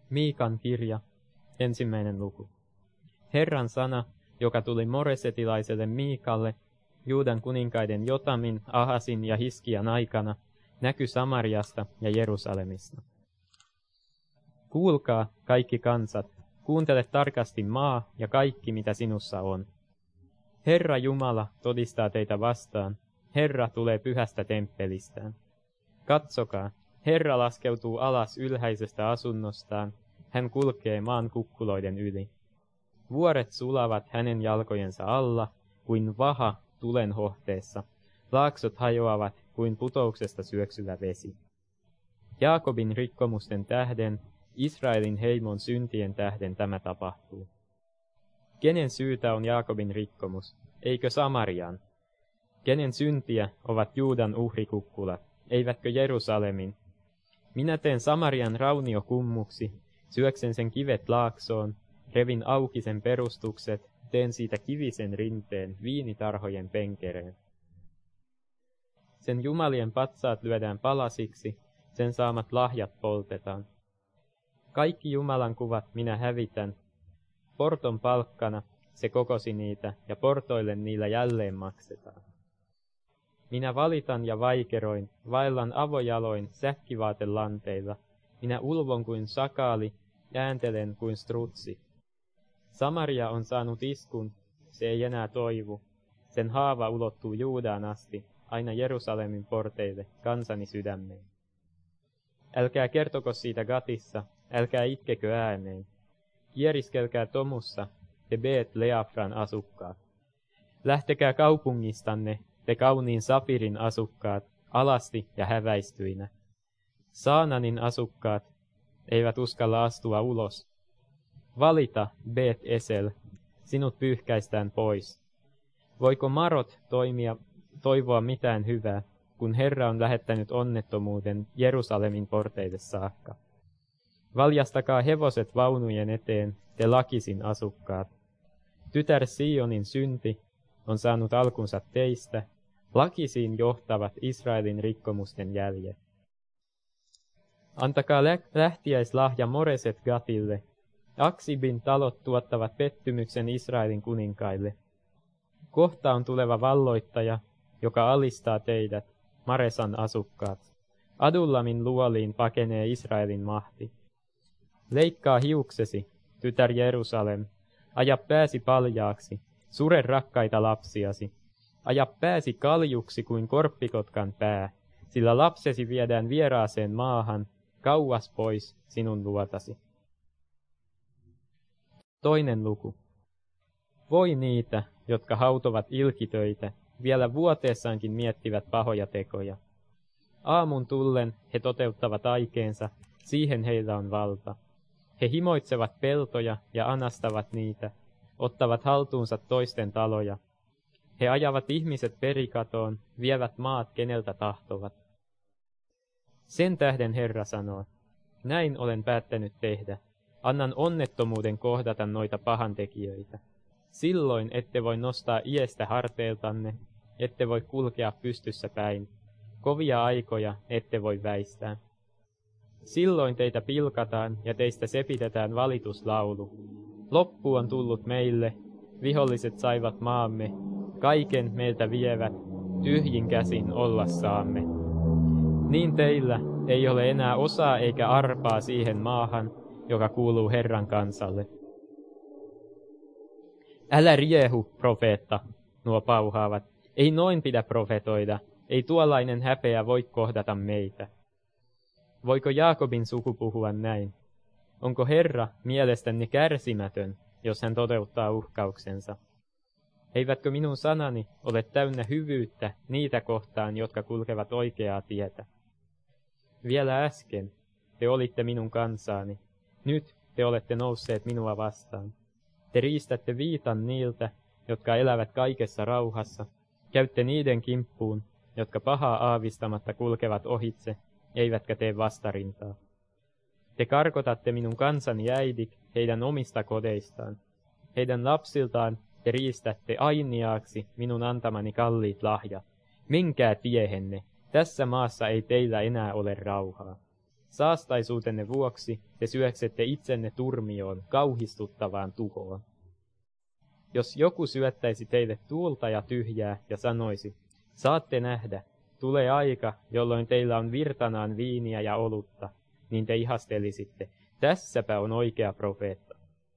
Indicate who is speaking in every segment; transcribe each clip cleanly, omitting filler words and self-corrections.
Speaker 1: Miikan kirja, 1. luku. Herran sana, joka tuli moresetilaiselle Miikalle, Juudan kuninkaiden Jotamin, Ahasin ja Hiskian aikana, näkyi Samariasta ja Jerusalemista. Kuulkaa, kaikki kansat, kuuntele tarkasti maa ja kaikki, mitä sinussa on. Herra Jumala todistaa teitä vastaan, Herra tulee pyhästä temppelistään. Katsokaa, Herra laskeutuu alas ylhäisestä asunnostaan, hän kulkee maan kukkuloiden yli. Vuoret sulavat hänen jalkojensa alla, kuin vaha tulen hohteessa. Laaksot hajoavat kuin putouksesta syöksyvä vesi. Jaakobin rikkomusten tähden, Israelin heimon syntien tähden tämä tapahtuu. Kenen syytä on Jaakobin rikkomus, eikö Samarian? Kenen syntiä ovat Juudan uhrikukkulat, eivätkö Jerusalemin? Minä teen Samarian rauniokummuksi, syöksen sen kivet laaksoon, revin auki sen perustukset, teen siitä kivisen rinteen viinitarhojen penkereen. Sen jumalien patsaat lyödään palasiksi, sen saamat lahjat poltetaan. Kaikki Jumalan kuvat minä hävitän. Porton palkkana se kokosi niitä, ja portoille niillä jälleen maksetaan. Minä valitan ja vaikeroin, vaellan avojaloin säkkivaatelanteilla. Minä ulvon kuin sakaali, ääntelen kuin strutsi. Samaria on saanut iskun, se ei enää toivu. Sen haava ulottuu Juudaan asti, aina Jerusalemin porteille, kansani sydämeen. Älkää kertoko siitä Gatissa, älkää itkekö ääneen. Kieriskelkää Tomussa, te Beet Leafran asukkaat. Lähtekää kaupungistanne, te kauniin Safirin asukkaat, alasti ja häväistyinä. Saananin asukkaat eivät uskalla astua ulos. Valita, Beet Esel, sinut pyyhkäistään pois. Voiko Marot toivoa mitään hyvää, kun Herra on lähettänyt onnettomuuden Jerusalemin porteille saakka? Valjastakaa hevoset vaunujen eteen, te Lakisin asukkaat. Tytär Sionin synti on saanut alkunsa teistä, Lakisiin johtavat Israelin rikkomusten jäljet. Antakaa lähtiäislahja Moreset Gatille. Aksibin talot tuottavat pettymyksen Israelin kuninkaille. Kohta on tuleva valloittaja, joka alistaa teidät, Maresan asukkaat. Adullamin luoliin pakenee Israelin mahti. Leikkaa hiuksesi, tytär Jerusalem, aja pääsi paljaaksi, sure rakkaita lapsiasi. Aja pääsi kaljuksi kuin korppikotkan pää, sillä lapsesi viedään vieraaseen maahan, kauas pois sinun luotasi. 2. luku. Voi niitä, jotka hautovat ilkitöitä, vielä vuoteessaankin miettivät pahoja tekoja. Aamun tullen he toteuttavat aikeensa, siihen heillä on valta. He himoitsevat peltoja ja anastavat niitä, ottavat haltuunsa toisten taloja. He ajavat ihmiset perikatoon, vievät maat keneltä tahtovat. Sen tähden Herra sanoo, näin olen päättänyt tehdä. Annan onnettomuuden kohdata noita pahantekijöitä. Silloin ette voi nostaa iestä harteiltanne, ette voi kulkea pystyssä päin. Kovia aikoja ette voi väistää. Silloin teitä pilkataan ja teistä sepitetään valituslaulu. Loppu on tullut meille, viholliset saivat maamme, kaiken meiltä vievät, tyhjin käsin olla saamme. Niin teillä ei ole enää osaa eikä arpaa siihen maahan, joka kuuluu Herran kansalle. Älä riehu, profeetta, nuo pauhaavat. Ei noin pidä profetoida, ei tuollainen häpeä voi kohdata meitä. Voiko Jaakobin suku puhua näin? Onko Herra mielestänne kärsimätön, jos hän toteuttaa uhkauksensa? Eivätkö minun sanani ole täynnä hyvyyttä niitä kohtaan, jotka kulkevat oikeaa tietä? Vielä äsken te olitte minun kansaani, nyt te olette nousseet minua vastaan. Te riistätte viitan niiltä, jotka elävät kaikessa rauhassa, käytte niiden kimppuun, jotka pahaa aavistamatta kulkevat ohitse, eivätkä tee vastarintaa. Te karkotatte minun kansani äidit heidän omista kodeistaan. Heidän lapsiltaan te riistätte ainiaaksi minun antamani kalliit lahjat. Menkää tiehenne, tässä maassa ei teillä enää ole rauhaa. Saastaisuutenne vuoksi te syöksette itsenne turmioon, kauhistuttavaan tuhoon. Jos joku syöttäisi teille tuulta ja tyhjää ja sanoisi, saatte nähdä, tulee aika, jolloin teillä on virtanaan viiniä ja olutta, niin te ihastelisitte, tässäpä on oikea profeetta.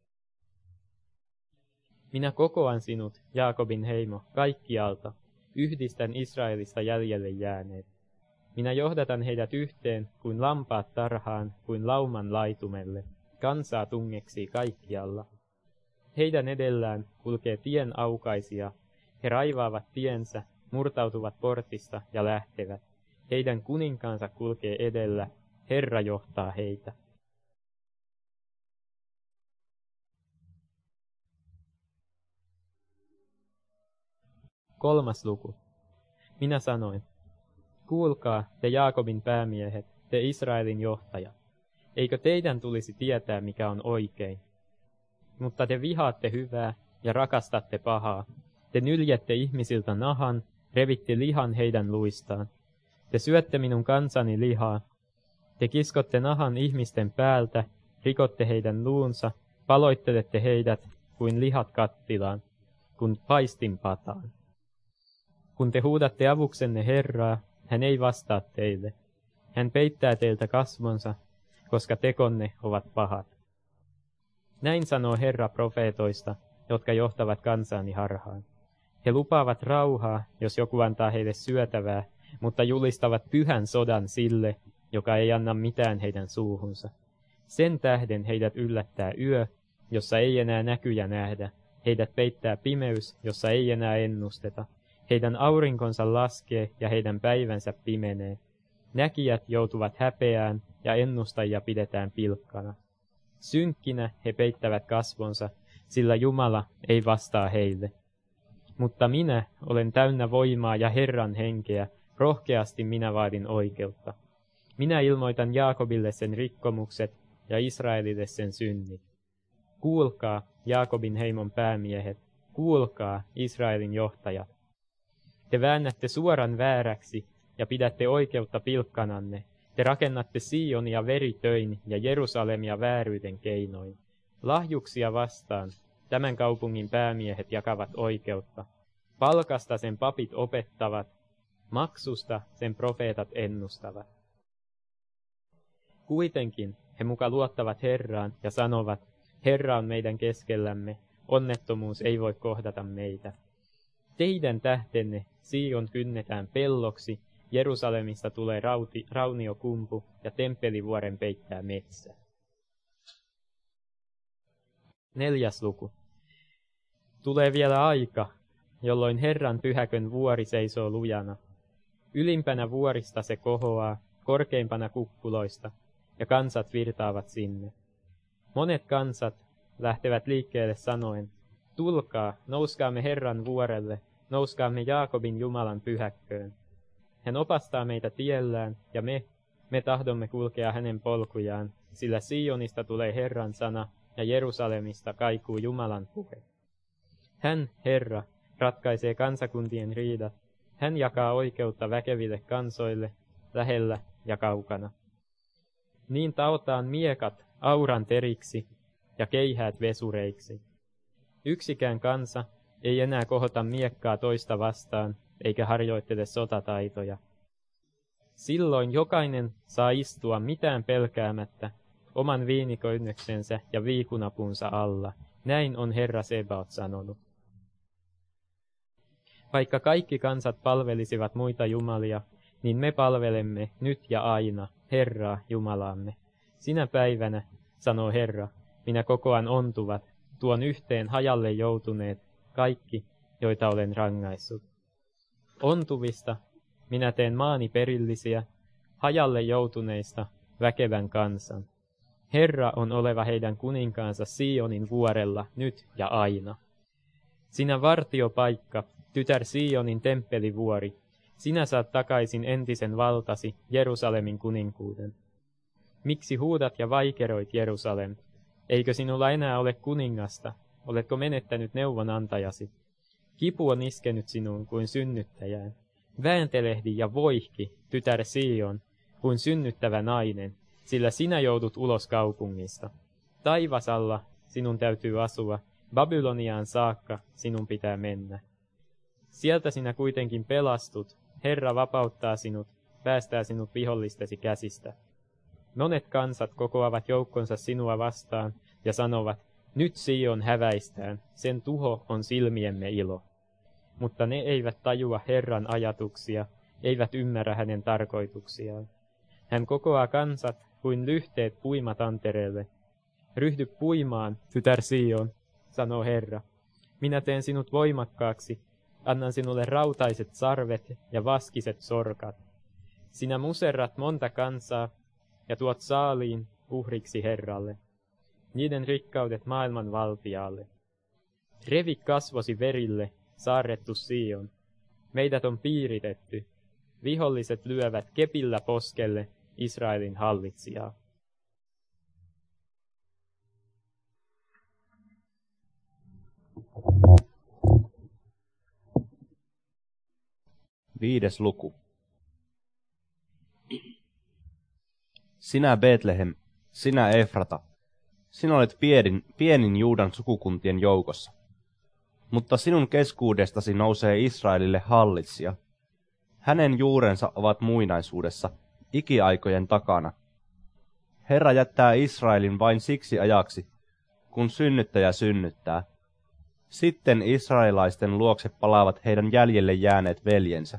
Speaker 1: Minä kokoan sinut, Jaakobin heimo, kaikkialta, yhdistän Israelista jäljelle jääneet. Minä johdatan heidät yhteen, kuin lampaat tarhaan, kuin lauman laitumelle, kansaa tungeksii kaikkialla. Heidän edellään kulkee tien aukaisia, he raivaavat tiensä, murtautuvat portista ja lähtevät. Heidän kuninkaansa kulkee edellä, Herra johtaa heitä. Kolmas luku. Minä sanoin, kuulkaa, te Jaakobin päämiehet, te Israelin johtajat. Eikö teidän tulisi tietää, mikä on oikein? Mutta te vihaatte hyvää ja rakastatte pahaa. Te nyljette ihmisiltä nahan, revitte lihan heidän luistaan. Te syötte minun kansani lihaa. Te kiskotte nahan ihmisten päältä, rikotte heidän luunsa, paloittelette heidät kuin lihat kattilaan, kuin paistinpataan. Kun te huudatte avuksenne Herraa, hän ei vastaa teille. Hän peittää teiltä kasvonsa, koska tekonne ovat pahat. Näin sanoo Herra profeetoista, jotka johtavat kansaani harhaan. He lupaavat rauhaa, jos joku antaa heille syötävää, mutta julistavat pyhän sodan sille, joka ei anna mitään heidän suuhunsa. Sen tähden heidät yllättää yö, jossa ei enää näkyjä nähdä. Heidät peittää pimeys, jossa ei enää ennusteta. Heidän aurinkonsa laskee ja heidän päivänsä pimenee. Näkijät joutuvat häpeään ja ennustajia pidetään pilkkana. Synkkinä he peittävät kasvonsa, sillä Jumala ei vastaa heille. Mutta minä olen täynnä voimaa ja Herran henkeä, rohkeasti minä vaadin oikeutta. Minä ilmoitan Jaakobille sen rikkomukset ja Israelille sen synnit. Kuulkaa, Jaakobin heimon päämiehet, kuulkaa, Israelin johtajat. Te väännätte suoran vääräksi ja pidätte oikeutta pilkkananne. Te rakennatte Sionia veritöin ja Jerusalemia vääryyden keinoin. Lahjuksia vastaan tämän kaupungin päämiehet jakavat oikeutta. Palkasta sen papit opettavat, maksusta sen profeetat ennustavat. Kuitenkin he muka luottavat Herraan ja sanovat, Herra on meidän keskellämme, onnettomuus ei voi kohdata meitä. Teidän tähtenne Sion kynnetään pelloksi, Jerusalemista tulee rauniokumpu ja temppelivuoren peittää metsä. 4. luku. Tulee vielä aika, jolloin Herran pyhäkön vuori seisoo lujana. Ylimpänä vuorista se kohoaa, korkeimpana kukkuloista, ja kansat virtaavat sinne. Monet kansat lähtevät liikkeelle sanoen, tulkaa, nouskaamme Herran vuorelle, nouskaamme Jaakobin Jumalan pyhäkköön. Hän opastaa meitä tiellään, ja me tahdomme kulkea hänen polkujaan, sillä Sionista tulee Herran sana, ja Jerusalemista kaikuu Jumalan puhe. Hän, Herra, ratkaisee kansakuntien riidat. Hän jakaa oikeutta väkeville kansoille, lähellä ja kaukana. Niin taotaan miekat auran teriksi ja keihäät vesureiksi. Yksikään kansa ei enää kohota miekkaa toista vastaan, eikä harjoittele sotataitoja. Silloin jokainen saa istua mitään pelkäämättä oman viinikoinneksensä ja viikunapunsa alla. Näin on Herra Sebaot sanonut. Vaikka kaikki kansat palvelisivat muita jumalia, niin me palvelemme nyt ja aina Herraa Jumalaamme. Sinä päivänä, sanoo Herra, minä kokoan ontuvat, tuon yhteen hajalle joutuneet, kaikki, joita olen rangaissut. Ontuvista minä teen maani perillisiä, hajalle joutuneista väkevän kansan. Herra on oleva heidän kuninkaansa Sionin vuorella nyt ja aina. Sinä vartiopaikka, tytär Sionin temppelivuori, sinä saat takaisin entisen valtasi, Jerusalemin kuninkuuden. Miksi huudat ja vaikeroit, Jerusalem? Eikö sinulla enää ole kuningasta? Oletko menettänyt neuvonantajasi? Kipu on iskenyt sinuun kuin synnyttäjään. Vääntelehdi ja voihki, tytär Sion, kuin synnyttävä nainen, sillä sinä joudut ulos kaupungista. Taivasalla sinun täytyy asua, Babyloniaan saakka sinun pitää mennä. Sieltä sinä kuitenkin pelastut, Herra vapauttaa sinut, päästää sinut vihollistesi käsistä. Monet kansat kokoavat joukkonsa sinua vastaan ja sanovat, nyt Sion häväistään, sen tuho on silmiemme ilo. Mutta ne eivät tajua Herran ajatuksia, eivät ymmärrä hänen tarkoituksiaan. Hän kokoaa kansat kuin lyhteet puimatantereelle. Ryhdy puimaan, tytär Sion, sanoo Herra. Minä teen sinut voimakkaaksi, annan sinulle rautaiset sarvet ja vaskiset sorkat. Sinä muserrat monta kansaa ja tuot saaliin uhriksi Herralle, niiden rikkaudet maailman valtiaalle. Revi kasvosi verille, saarrettu Sion. Meidät on piiritetty. Viholliset lyövät kepillä poskelle Israelin hallitsijaa.
Speaker 2: Viides luku. Sinä Betlehem, sinä Efrata, sinä olet pienin Juudan sukukuntien joukossa. Mutta sinun keskuudestasi nousee Israelille hallitsija. Hänen juurensa ovat muinaisuudessa, ikiaikojen takana. Herra jättää Israelin vain siksi ajaksi, kun synnyttäjä synnyttää. Sitten israelaisten luokse palaavat heidän jäljelle jääneet veljensä.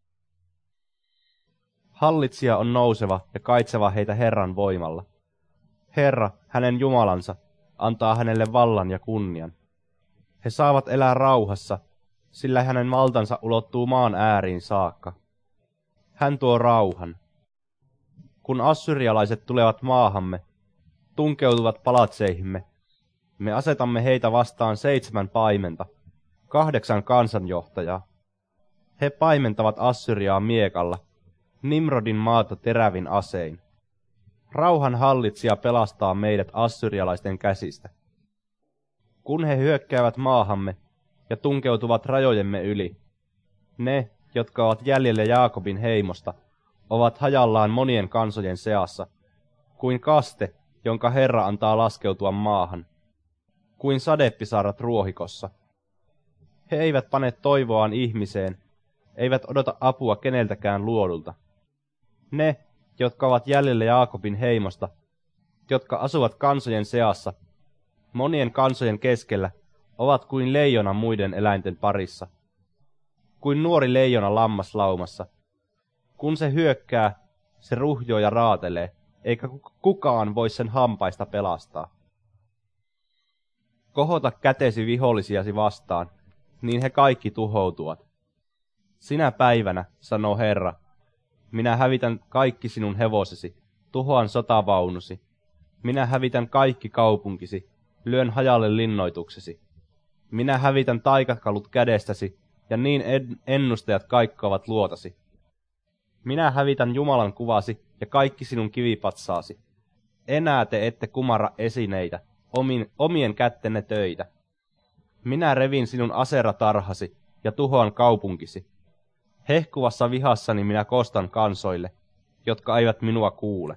Speaker 2: Hallitsija on nouseva ja kaitseva heitä Herran voimalla. Herra, hänen Jumalansa, antaa hänelle vallan ja kunnian. He saavat elää rauhassa, sillä hänen valtansa ulottuu maan ääriin saakka. Hän tuo rauhan. Kun assyrialaiset tulevat maahamme, tunkeutuvat palatseihimme, me asetamme heitä vastaan 7 paimenta, 8 kansanjohtajaa. He paimentavat Assyriaa miekalla, Nimrodin maata terävin asein. Rauhan hallitsija pelastaa meidät assyrialaisten käsistä. Kun he hyökkäävät maahamme ja tunkeutuvat rajojemme yli, ne, jotka ovat jäljellä Jaakobin heimosta, ovat hajallaan monien kansojen seassa, kuin kaste, jonka Herra antaa laskeutua maahan, kuin sadepisarat ruohikossa. He eivät pane toivoaan ihmiseen, eivät odota apua keneltäkään luodulta. Ne, jotka ovat jäljellä Jaakobin heimosta, jotka asuvat kansojen seassa, monien kansojen keskellä, ovat kuin leijona muiden eläinten parissa, kuin nuori leijona lammaslaumassa. Kun se hyökkää, se ruhjoo ja raatelee, eikä kukaan voi sen hampaista pelastaa. Kohota kätesi vihollisiasi vastaan, niin he kaikki tuhoutuvat. Sinä päivänä, sanoo Herra, minä hävitän kaikki sinun hevosesi, tuhoan sotavaunusi. Minä hävitän kaikki kaupunkisi, lyön hajalle linnoituksesi. Minä hävitän taikakalut kädestäsi, ja niin ennustajat kaikkoavat luotasi. Minä hävitän Jumalan kuvasi ja kaikki sinun kivipatsaasi. Enää te ette kumarra esineitä, omien kättenne töitä. Minä revin sinun aseratarhasi ja tuhoan kaupunkisi. Hehkuvassa vihassani minä kostan kansoille, jotka eivät minua kuule.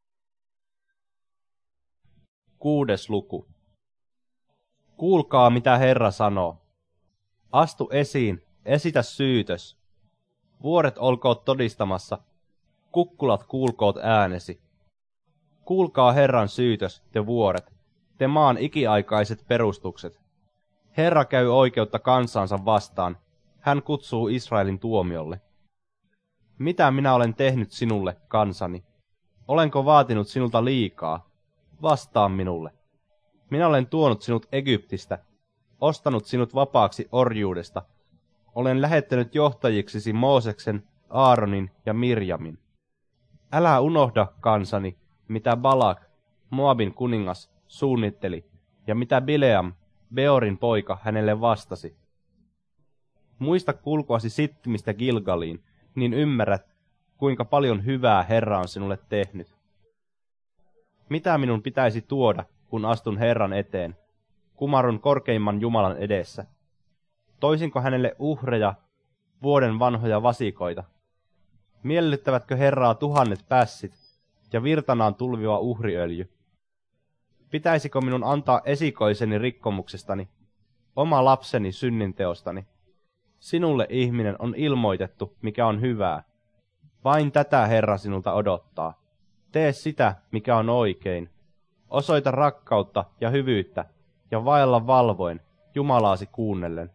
Speaker 2: 6. luku. Kuulkaa, mitä Herra sanoo. Astu esiin, esitä syytös. Vuoret olkoot todistamassa, kukkulat kuulkoot äänesi. Kuulkaa Herran syytös, te vuoret, te maan ikiaikaiset perustukset. Herra käy oikeutta kansansa vastaan, hän kutsuu Israelin tuomiolle. Mitä minä olen tehnyt sinulle, kansani? Olenko vaatinut sinulta liikaa? Vastaa minulle. Minä olen tuonut sinut Egyptistä, ostanut sinut vapaaksi orjuudesta. Olen lähettänyt johtajiksesi Mooseksen, Aaronin ja Mirjamin. Älä unohda, kansani, mitä Balak, Moabin kuningas, suunnitteli, ja mitä Bileam, Beorin poika, hänelle vastasi. Muista kulkuasi Sittimistä Gilgaliin, niin ymmärrät, kuinka paljon hyvää Herra on sinulle tehnyt. Mitä minun pitäisi tuoda, kun astun Herran eteen, kumarrun korkeimman Jumalan edessä? Toisinko hänelle uhreja, vuoden vanhoja vasikoita? Miellyttävätkö Herraa 1000 pässit, ja virtanaan tulviva uhriöljy. Pitäisikö minun antaa esikoiseni rikkomuksestani, oma lapseni synninteostani? Sinulle, ihminen, on ilmoitettu, mikä on hyvää. Vain tätä Herra sinulta odottaa. Tee sitä, mikä on oikein. Osoita rakkautta ja hyvyyttä, ja vaella valvoen, Jumalaasi kuunnellen.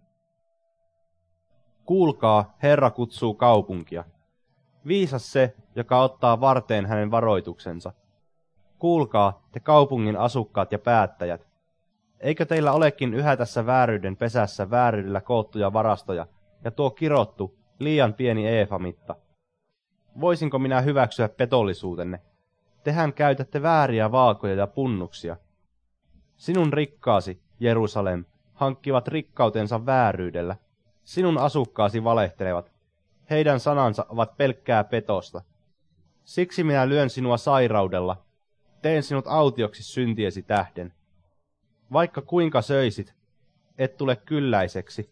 Speaker 2: Kuulkaa, Herra kutsuu kaupunkia. Viisas se, joka ottaa varteen hänen varoituksensa. Kuulkaa, te kaupungin asukkaat ja päättäjät. Eikö teillä olekin yhä tässä vääryyden pesässä vääryydellä koottuja varastoja, ja tuo kirottu, liian pieni eefamitta? Voisinko minä hyväksyä petollisuutenne? Tehän käytätte vääriä vaakoja ja punnuksia. Sinun rikkaasi, Jerusalem, hankkivat rikkautensa vääryydellä. Sinun asukkaasi valehtelevat. Heidän sanansa ovat pelkkää petosta. Siksi minä lyön sinua sairaudella. Teen sinut autioksi syntiesi tähden. Vaikka kuinka söisit, et tule kylläiseksi.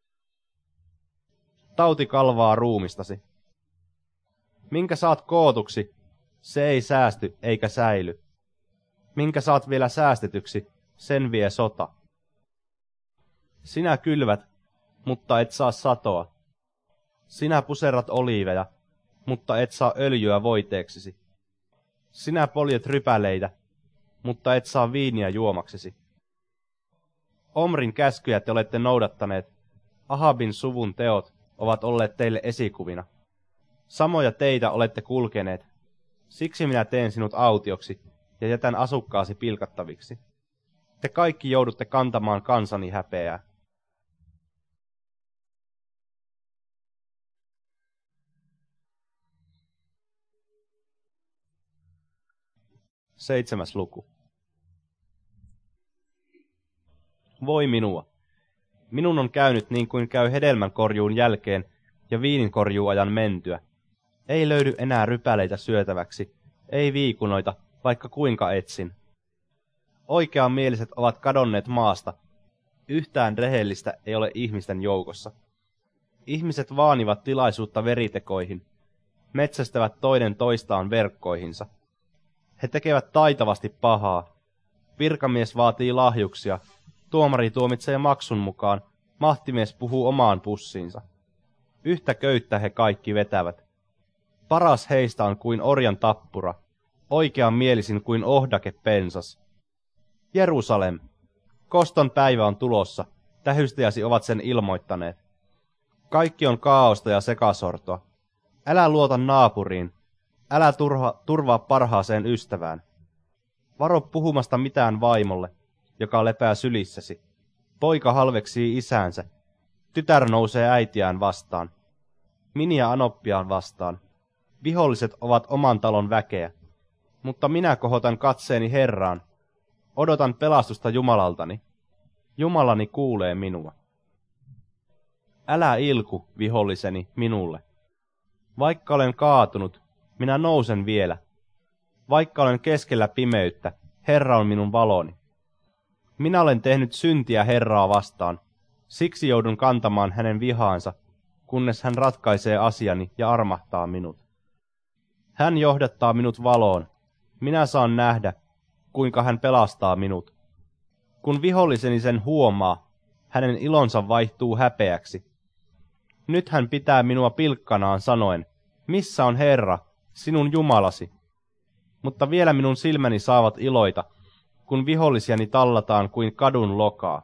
Speaker 2: Tauti kalvaa ruumistasi. Minkä saat kootuksi, se ei säästy eikä säily. Minkä saat vielä säästetyksi, sen vie sota. Sinä kylvät, mutta et saa satoa. Sinä puserrat oliiveja, mutta et saa öljyä voiteeksesi. Sinä poljet rypäleitä, mutta et saa viiniä juomaksesi. Omrin käskyjä te olette noudattaneet, Ahabin suvun teot ovat olleet teille esikuvina. Samoja teitä olette kulkeneet, siksi minä teen sinut autioksi ja jätän asukkaasi pilkattaviksi. Te kaikki joudutte kantamaan kansani häpeää. Seitsemäs luku. Voi minua. Minun on käynyt niin kuin käy hedelmänkorjuun jälkeen ja viininkorjuuajan mentyä. Ei löydy enää rypäleitä syötäväksi, ei viikunoita, vaikka kuinka etsin. Oikeanmieliset ovat kadonneet maasta. Yhtään rehellistä ei ole ihmisten joukossa. Ihmiset vaanivat tilaisuutta veritekoihin. Metsästävät toinen toistaan verkkoihinsa. He tekevät taitavasti pahaa. Virkamies vaatii lahjuksia. Tuomari tuomitsee maksun mukaan. Mahtimies puhuu omaan pussiinsa. Yhtä köyttä he kaikki vetävät. Paras heistä on kuin orjan tappura. Oikeanmielisin kuin ohdake pensas. Jerusalem, koston päivä on tulossa. Tähystäjäsi ovat sen ilmoittaneet. Kaikki on kaaosta ja sekasortoa. Älä luota naapuriin. Älä turvaa parhaaseen ystävään. Varo puhumasta mitään vaimolle, joka lepää sylissäsi. Poika halveksii isäänsä. Tytär nousee äitiään vastaan. Miniä anoppiaan vastaan. Viholliset ovat oman talon väkeä. Mutta minä kohotan katseeni Herraan. Odotan pelastusta Jumalaltani. Jumalani kuulee minua. Älä ilku, viholliseni, minulle. Vaikka olen kaatunut, minä nousen vielä. Vaikka olen keskellä pimeyttä, Herra on minun valoni. Minä olen tehnyt syntiä Herraa vastaan, siksi joudun kantamaan hänen vihaansa, kunnes hän ratkaisee asiani ja armahtaa minut. Hän johdattaa minut valoon. Minä saan nähdä, kuinka hän pelastaa minut. Kun viholliseni sen huomaa, hänen ilonsa vaihtuu häpeäksi. Nyt hän pitää minua pilkkanaan sanoen, missä on Herra, sinun Jumalasi? Mutta vielä minun silmäni saavat iloita, kun vihollisiani tallataan kuin kadun lokaa.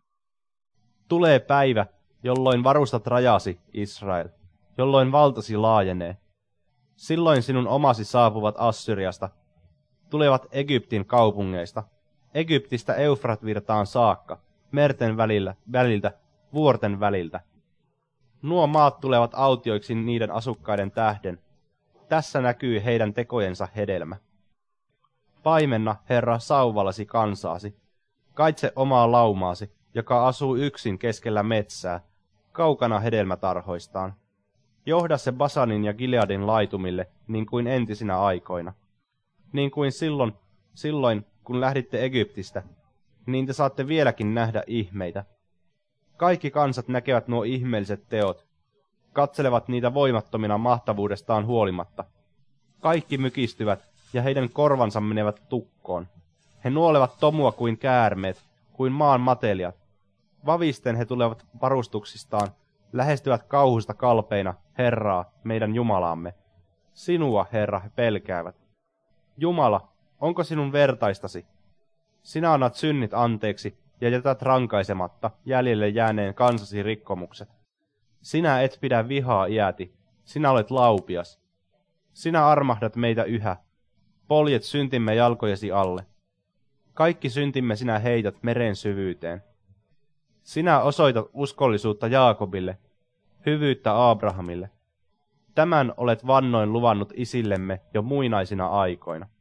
Speaker 2: Tulee päivä, jolloin varustat rajasi, Israel, jolloin valtasi laajenee. Silloin sinun omasi saapuvat Assyriasta, tulevat Egyptin kaupungeista, Egyptistä Eufrat-virtaan saakka, merten väliltä, vuorten väliltä. Nuo maat tulevat autioiksi niiden asukkaiden tähden. Tässä näkyy heidän tekojensa hedelmä. Paimenna, Herra, sauvallasi kansaasi. Kaitse omaa laumaasi, joka asuu yksin keskellä metsää, kaukana hedelmätarhoistaan. Johda se Basanin ja Gileadin laitumille, niin kuin entisinä aikoina. Niin kuin silloin, kun lähditte Egyptistä, niin te saatte vieläkin nähdä ihmeitä. Kaikki kansat näkevät nuo ihmeelliset teot, katselevat niitä voimattomina mahtavuudestaan huolimatta. Kaikki mykistyvät, ja heidän korvansa menevät tukkoon. He nuolevat tomua kuin käärmeet, kuin maan matelijat. Vavisten he tulevat varustuksistaan, lähestyvät kauhusta kalpeina Herraa, meidän Jumalaamme. Sinua, Herra, he pelkäävät. Jumala, onko sinun vertaistasi? Sinä annat synnit anteeksi ja jätät rankaisematta jäljelle jääneen kansasi rikkomukset. Sinä et pidä vihaa iäti, sinä olet laupias. Sinä armahdat meitä yhä, poljet syntimme jalkojesi alle. Kaikki syntimme sinä heität meren syvyyteen. Sinä osoitat uskollisuutta Jaakobille, hyvyyttä Abrahamille. Tämän olet vannoin luvannut isillemme jo muinaisina aikoina.